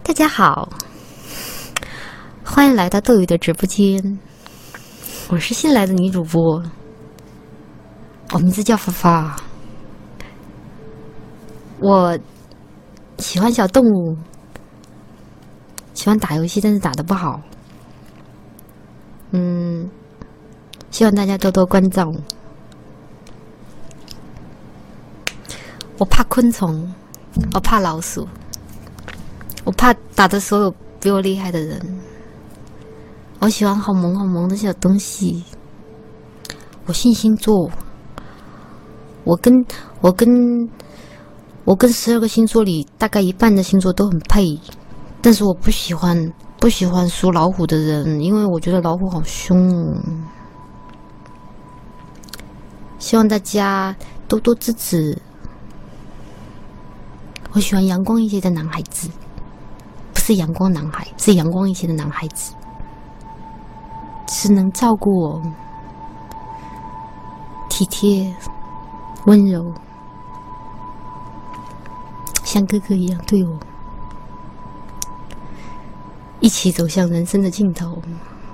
大家好，欢迎来到斗鱼的直播间，我是新来的女主播，我名字叫发发，我喜欢小动物，喜欢打游戏，但是打得不好，希望大家多多关照。我怕昆虫，我怕老鼠，我怕打的所有比我厉害的人。我喜欢好萌好萌的小东西。我信星座，我跟12个星座里大概一半的星座都很配，但是我不喜欢属老虎的人，因为我觉得老虎好凶哦。希望大家多多支持。我喜欢阳光一些的男孩子，不是阳光男孩，是阳光一些的男孩子，是能照顾我、体贴、温柔，像哥哥一样对我，一起走向人生的尽头。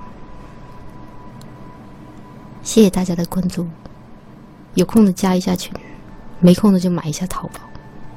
谢谢大家的关注，有空的加一下群，没空的就买一下淘宝。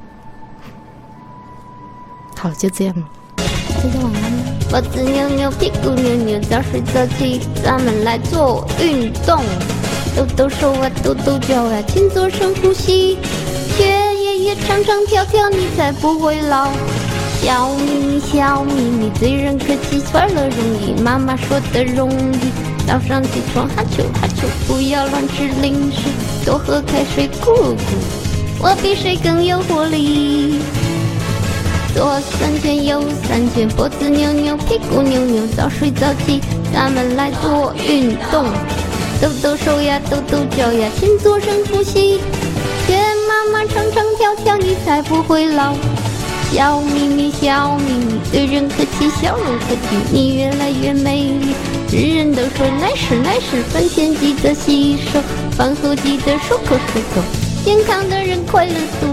好，就这样了，大家晚安。脖子扭扭，屁股扭扭，早睡早起，咱们来做运动，抖抖手啊，抖抖脚啊，勤做深呼吸，学爷爷唱唱跳跳，你才不会老。小咪咪，小咪咪，对人客气，快乐容易，妈妈说的容易。早上起床哈啾哈啾，不要乱吃零食，多喝开水咕咕，我比谁更有活力。左3圈右3圈，脖子扭扭，屁股扭扭，早睡早起，咱们来做运动，抖抖手呀，抖抖脚呀，勤做深呼吸，学妈妈唱唱跳跳，你才不会老。小咪咪，小咪咪，对人客气，笑容可掬，你越来越美丽。人人都说来事来事，饭前记得洗手，饭后记得漱口漱口，健康的人快乐多。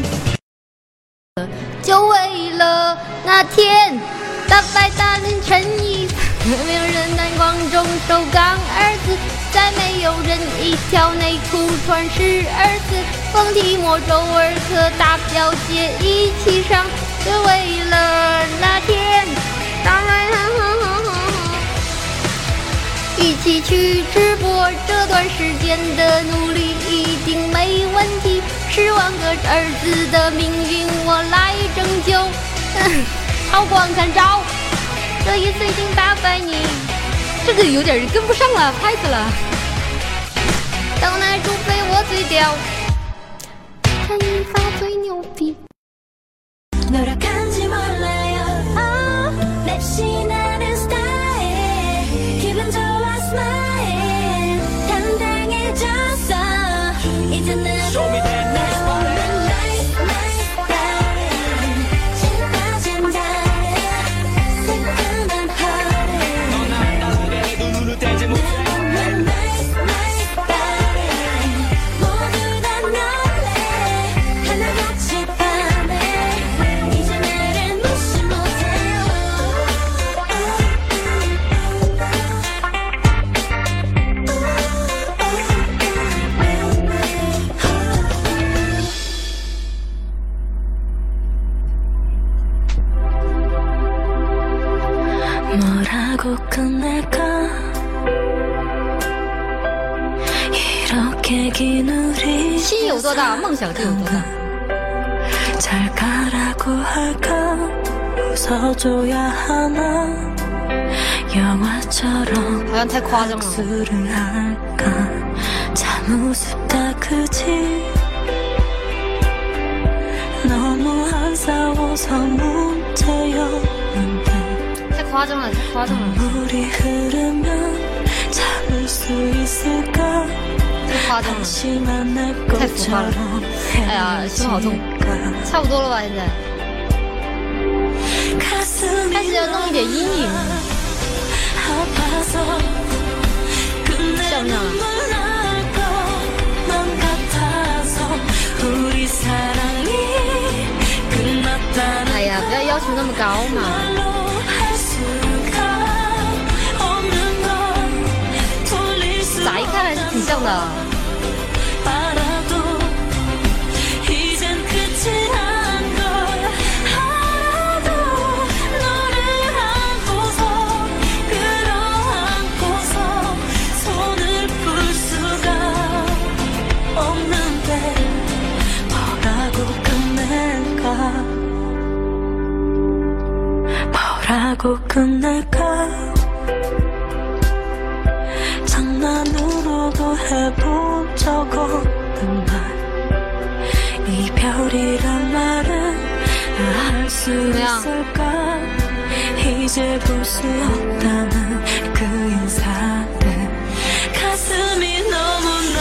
就为了那天大白大人陈毅，没有人胆光中手刚儿子，再没有人一条内裤穿12次，风提莫周尔克大表姐一起上，就为了那天大白一起去直播，这段时间的努力一定没问题，10万个儿子的命运我来拯救。好光看招，这一次已经打败你，这个有点跟不上了，拍死了。当奶猪飞我最屌，看你发最牛逼。心有多大，梦想就有多大。好像太夸张了。太夸张了，太夸张了。太夸张了，太浮夸了。哎呀，心好痛。差不多了吧？现在开始要弄一点阴影，像不像啊？哎呀，不要要求那么高嘛。咋一看还是挺像的。 뭐라고 끝낼까 장난으로도 해본 적 없는 말 이별이란 말은 할 수 있을까 이제 볼 수 없다는 그 인사는 가슴이 너무나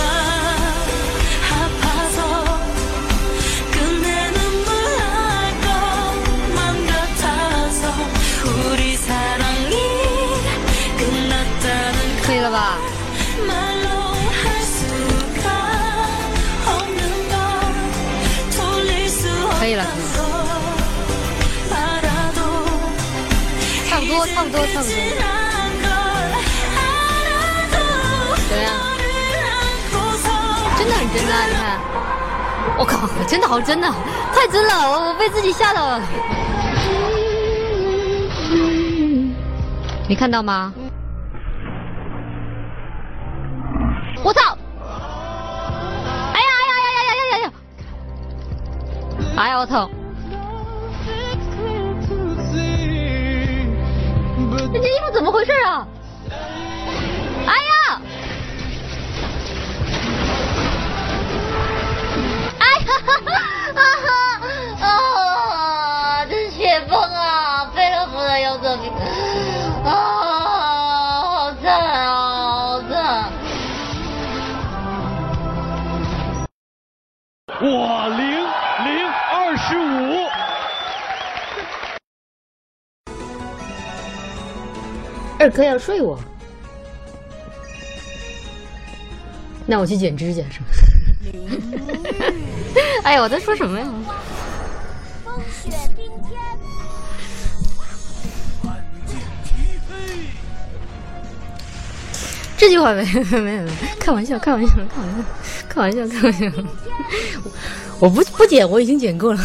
아파서 끝내 눈물 날 것만 같아서 우리 사랑이 끝났다는 可以了吧？ 말로 할 수가 없는 걸 돌릴 수 없어서 알아도 差不多。怎么样？真的很真啊！你看，我靠，真的好真啊，太真了，我被自己吓到了。你看到吗？我操！哎呀！哎呀，我操！这件衣服怎么回事啊？哎呀！哎呀！啊！这是雪崩啊！贝勒夫的游走兵啊！好惨啊！好惨！ 哇，0025。 二哥要睡我，那我去剪指甲是吗？哎呀，我在说什么呀？ 风雪冰天。 这句话没，开玩笑。我不剪，我已经剪过了，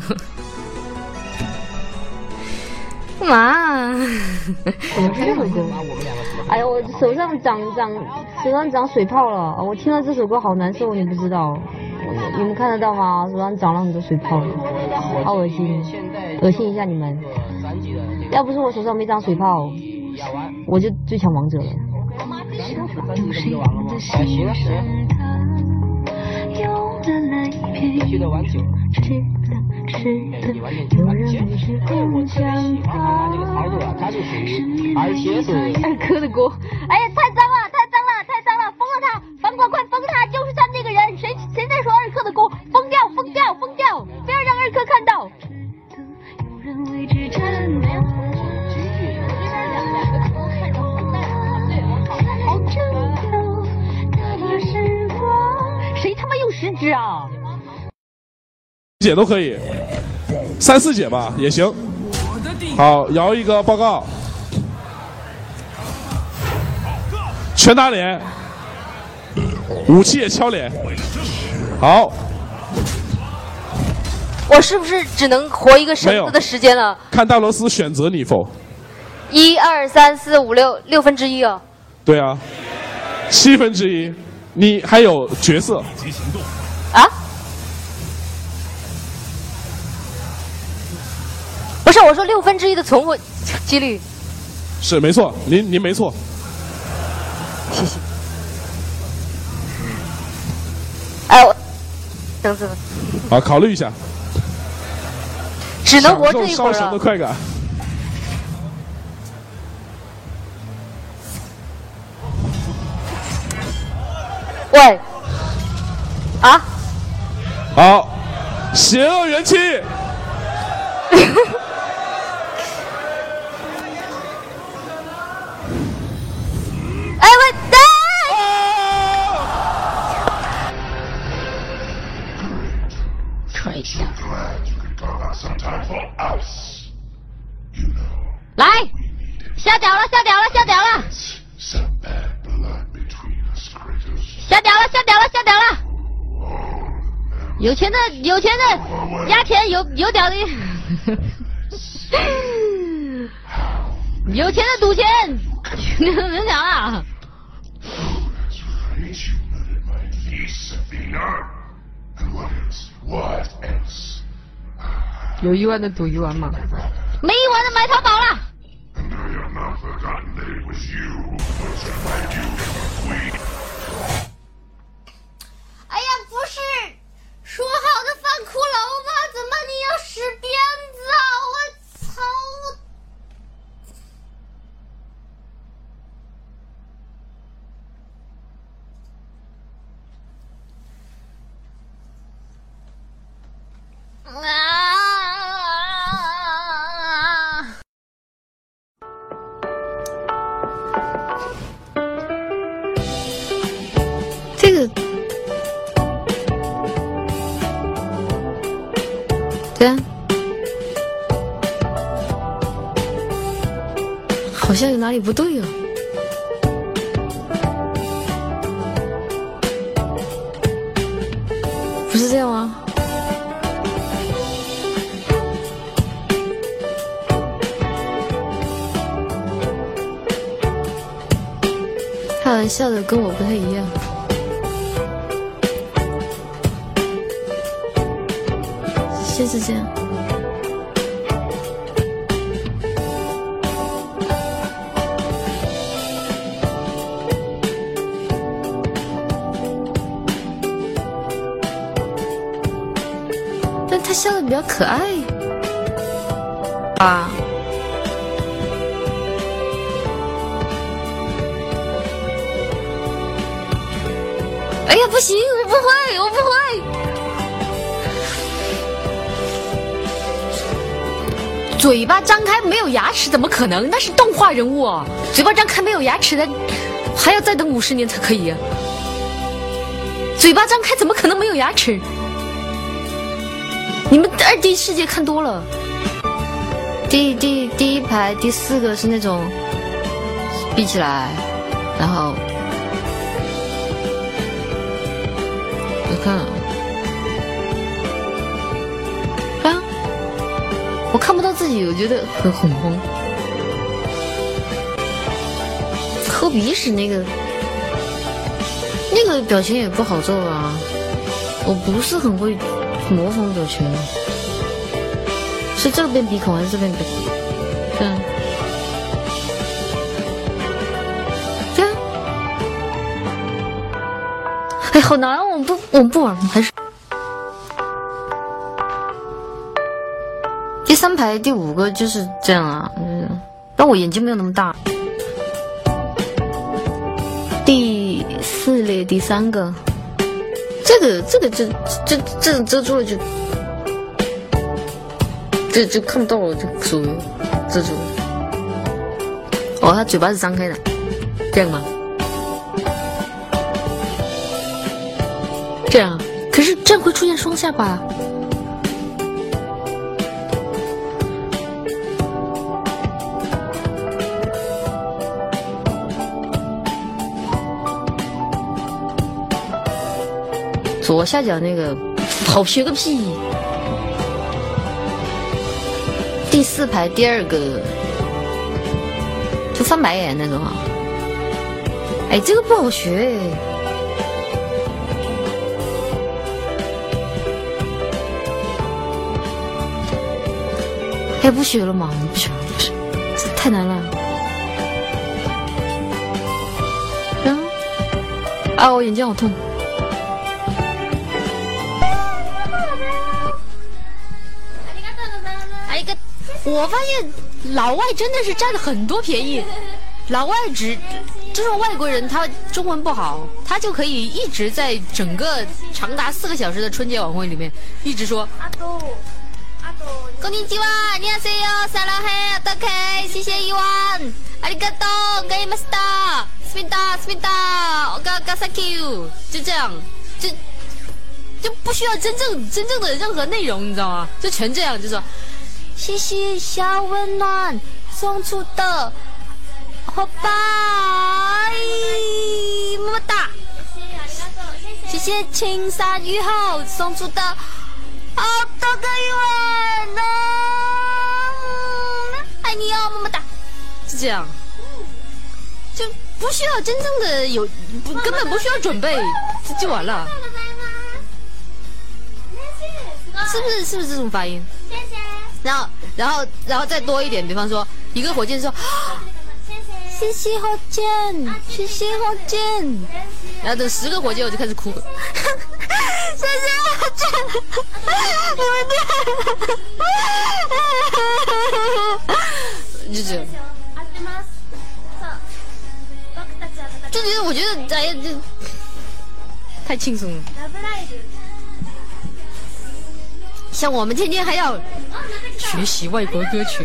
干嘛？怎么是这首歌？哎呀，我手上长水泡了。我听了这首歌好难受，你不知道？你们看得到吗？手上长了很多水泡，好恶心，恶心一下你们。要不是我手上没长水泡，我就最强王者了。 记得玩酒。而且是二哥的锅，哎呀，太脏了！封了他，帮我快封他！就是他那个人，谁在说二哥的锅？封掉！不要让二哥看到。谁他妈用食指啊？ 解都可以，3、4解吧也行。好，摇一个报告，拳打脸，武器也敲脸。好， 我是不是只能活一个绳子的时间了？ 看大螺丝选择你否 ？1、2、3、4、5、6分之一哦。 对啊，1/7，你还有角色啊？不是，我说1/6的存活几率。 是没错，您没错。 谢谢。哎，我等等。 好，考虑一下。 只能活这一会儿烧绳的快感。 喂。啊。 好，邪恶元气。 哎喂！ 来，下掉了，下掉了，下掉了，下掉了，下掉了，下掉了。有钱的压钱，有屌的，有钱的赌钱，能讲啊？ 有1万的赌1万吗？ 没1万的买淘宝了。哎呀，不是说好的饭骷髅吗？怎么你要使鞭子啊？我操！这个，对啊，好像有哪里不对啊。不是这样吗？他好像笑的跟我不太一样。是这样。但他笑的比较可爱啊。哎呀，不行，我不会，我不会。嘴巴张开没有牙齿，怎么可能？那是动画人物哦，嘴巴张开没有牙齿的，还要再等50年才可以啊。嘴巴张开怎么可能没有牙齿？你们2D 世界看多了。第一排第4个是那种闭起来，然后我看。我看不到自己，我觉得很恐慌。抠鼻屎那个表情也不好做啊，我不是很会模仿表情。是这边鼻孔还是这边鼻孔？这样，这样。哎，好难，我们不玩，还是。第3排第5个就是这样啊，但我眼睛没有那么大。第4列第3个，这个遮住了就看不到了，就属于遮住了。哦，他嘴巴是张开的，这样吗？这样，可是这样会出现双下巴。左下角那个好学个屁！第4排第2个就翻白眼那种啊！哎，这个不好学哎。哎，不学了吗？不学了，不学，太难了。啊，我眼睛好痛。我发现老外真的是占了很多便宜，老外就是外国人，他中文不好，他就可以一直在整个长达4个小时的春节晚会里面一直说阿杜，こんにちは、안녕하세요、사랑해、어떡해、谢谢1万、ありがとう、ございました、スミダ、おかがthank you，就这样，就不需要真正的任何内容，你知道吗？就全这样，就说。 谢谢小温暖送出的火把，么么哒！谢谢青山雨后送出的好多个鱼丸哦，爱你哦，么么哒！是这样，就不需要真正的根本不需要准备，就完了。是不是这种发音？谢谢。然后再多一点，比方说一个火箭说，谢谢火箭，谢谢火箭。然后等10个火箭我就开始哭了。谢谢火箭，你们就这样。就觉得我觉得哎呀，这太轻松了。像我们天天还要学习外国歌曲，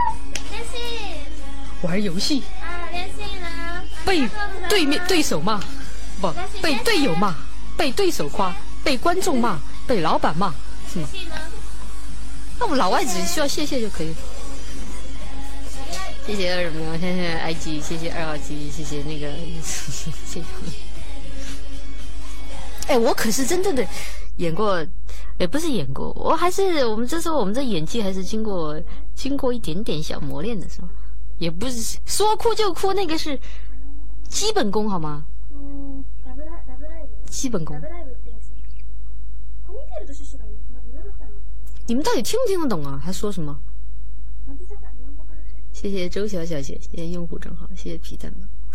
玩游戏，被对手骂，不被队友骂，被对手夸，被观众骂，被老板骂，是吗？那我们老外只需要谢谢就可以了。谢谢什么？谢谢 IG， 谢谢2号机，谢谢那个，谢谢。哎，我可是真正的演过。也不是演过，我们这时候我们这演技还是经过一点点小磨练的，是吧？也不是说哭就哭，那个是基本功好吗？基本功。你们到底听不听得懂啊？他说什么？谢谢周小小姐，谢谢用户正好，谢谢皮蛋。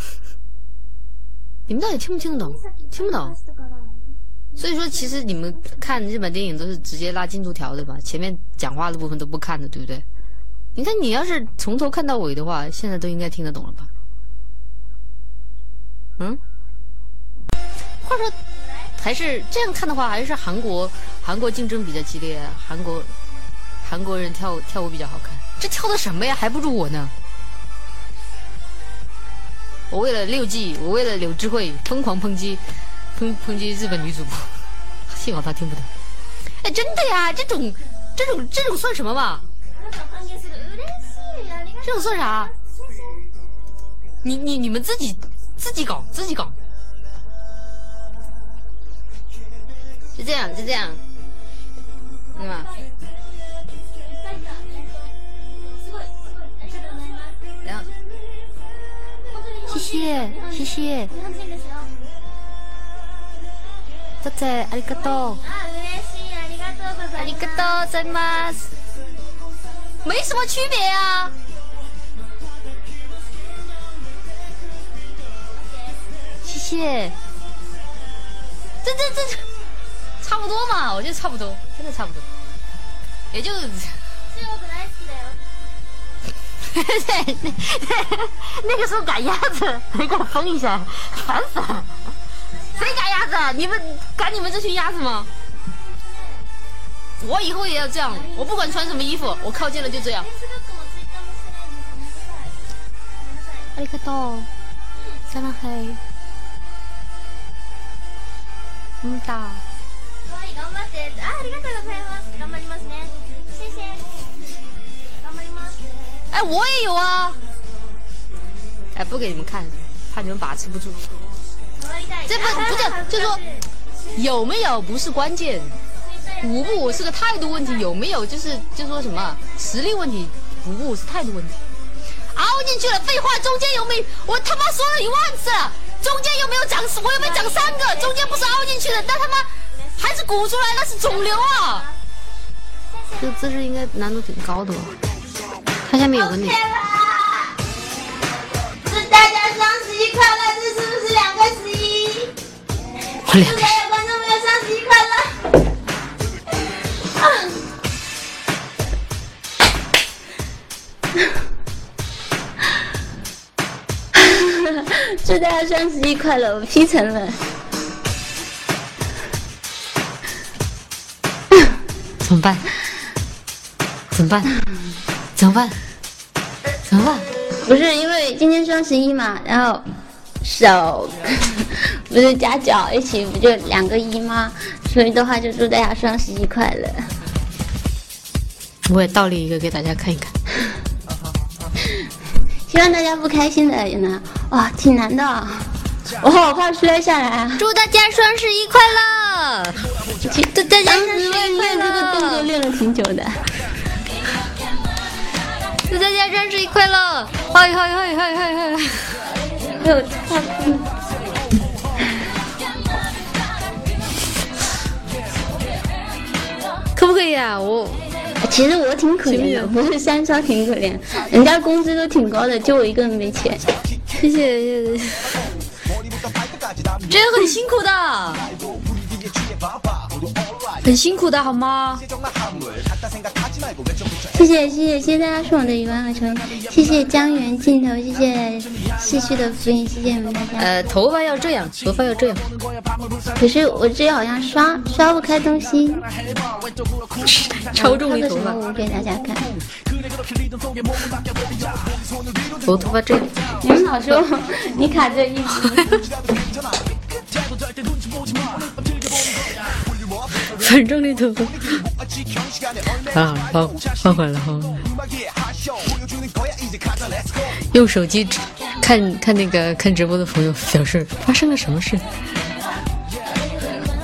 你们到底听不听得懂？听不懂。所以说，其实你们看日本电影都是直接拉进度条的吧？前面讲话的部分都不看的，对不对？你看，你要是从头看到尾的话，现在都应该听得懂了吧？嗯？或者说，还是这样看的话，还是韩国竞争比较激烈，韩国人跳舞比较好看。这跳的什么呀？还不如我呢！我为了6G，我为了柳智慧疯狂抨击日本女主播，幸好她听不懂。哎，真的呀，这种算什么嘛？这种算啥？你们自己搞，就这样，吧？然后，谢谢。だってありがとう。ありがとうございます。没什么区别啊。谢谢。这差不多嘛，我觉得差不多，真的差不多。也就。那个时候赶鸭子，没敢疯一下，烦死了。谁赶鸭子？你们赶你们这群鸭子吗？我以后也要这样，我不管穿什么衣服，我靠近了就这样。ありがとう。サラハイ。だ。頑張って。ありがとうございます。頑張りますね。谢谢。頑張ります。哎，我也有啊。哎，不给你们看，怕你们把持不住。这不是，就是说有没有不是关键，舞步是个态度问题，有没有就说什么实力问题，舞步是态度问题。凹进去了，废话，中间有没有？我他妈说了1万次了，中间有没有长？我有没有长3个？中间不是凹进去的，但他妈还是鼓出来，那是肿瘤啊！这个姿势应该难度挺高的吧？它下面有个那个。 祝大家双11快乐！这是不是2个11？祝所有观众朋友双11快乐！祝大家双11快乐！我 P 成了。 怎么办？怎么办？怎么办？怎么办？ 不是因为今天双11嘛，然后手不是加脚一起不就2个1吗？所以的话就祝大家双11快乐。 我也倒立一个给大家看一看。 希望大家不开心的也能，哇，挺难的，我好怕摔下来啊！ 祝大家双十一快乐！祝大家双十一快乐！ 这个动作练了挺久的。 祝大家双十一快乐！嗨！ 还有可不可以啊？ 其实我挺可怜的，不是三超挺可怜，人家工资都挺高的，就我一个人没钱。 谢谢。这个很辛苦的，很辛苦的好吗？ 谢谢大家送我的1万个球，谢谢江源镜头，谢谢逝去的福音，谢谢你们大家。 头发要这样。 可是我这好像刷不开东西。 超重的头发， 我给大家看。 我头发这样。 你们老说你卡这一直。 反正那头发啊，换回来。用手机看直播的朋友表示发生了什么事？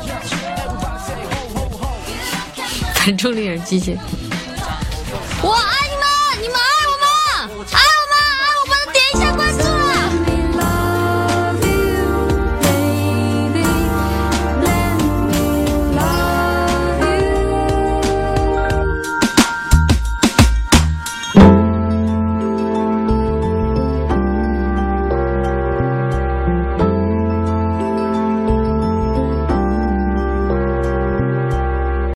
反正令人机械。哇！